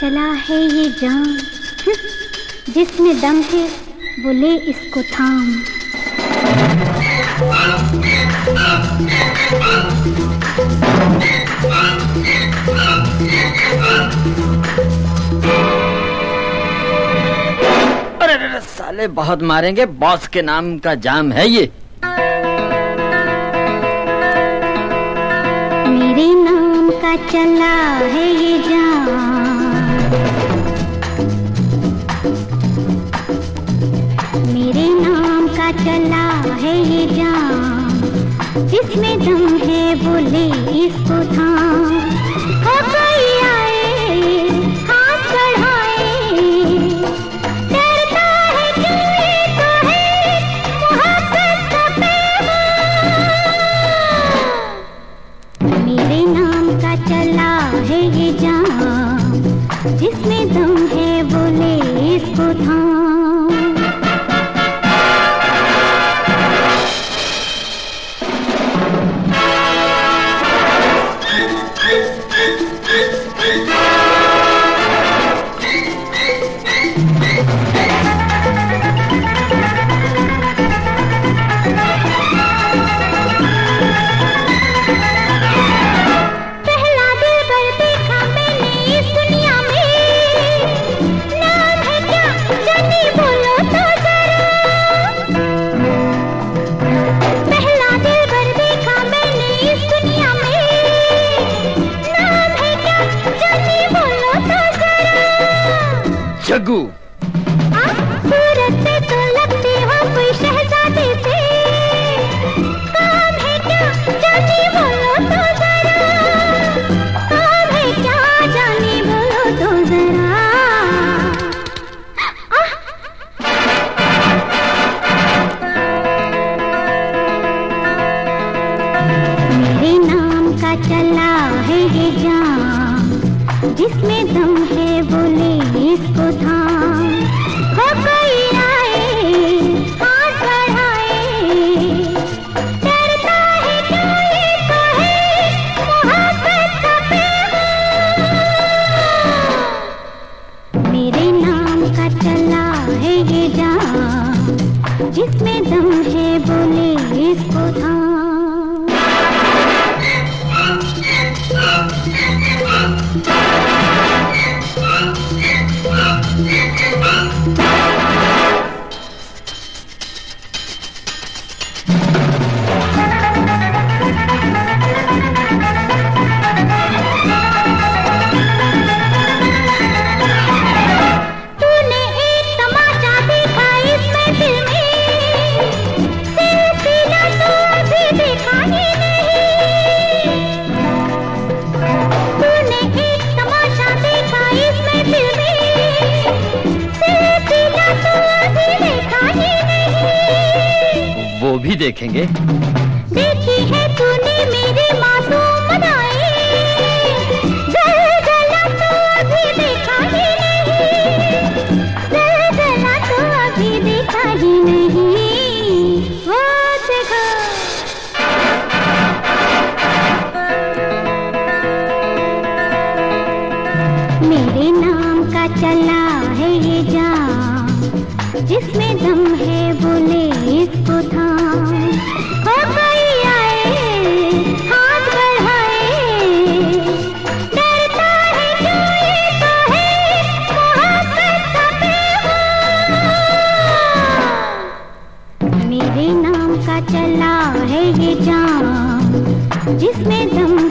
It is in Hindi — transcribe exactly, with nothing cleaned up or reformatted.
चला है ये जाम, जिसमें दम है वो ले इसको थाम। अरे अरे साले बहुत मारेंगे, बॉस के नाम का जाम है ये। मेरे नाम का चला है ये जाम, मेरे नाम का चला है ये जाम, जिसमें दम है वो ले इसको थाम। हो कोई आए हाथ बढ़ाए, डरता है क्यों ये तो है मोहब्बत का पैगाम। मेरे नाम का चला है ये जाम, जिसमें दम है वो ले इसको थाम। जग्गू, सूरत पे तो लगते हो कोई शहजादे से, काम है क्या जाने बोलो तो जरा, काम है क्या जाने बोलो तो जरा। मेरे नाम का चला है ये जाम, जिसमें दम है वो ले इसको थाम। हो कोई आए हाथ बढ़ाए, डरता है क्यों ये तो है मोहब्बत का पैगाम। मेरे नाम का चला है ये जाम, जिसमें दम है वो ले इसको थाम। वो भी देखेंगे। देखी है तूने मेरे मासूम अदाएं, ज़लज़ला तो अभी देखा ही नहीं, ज़लज़ला तो अभी देखा ही नहीं। वो देखो मेरे नाम का चला है ये जाम, जिसमें दम है वो ले इसको थाम। हो कोई आए हाथ बढ़ाए, डरता है क्यों ये तो है मोहब्बत का पैगाम। मेरे नाम का चला है ये जाम, जिसमें दम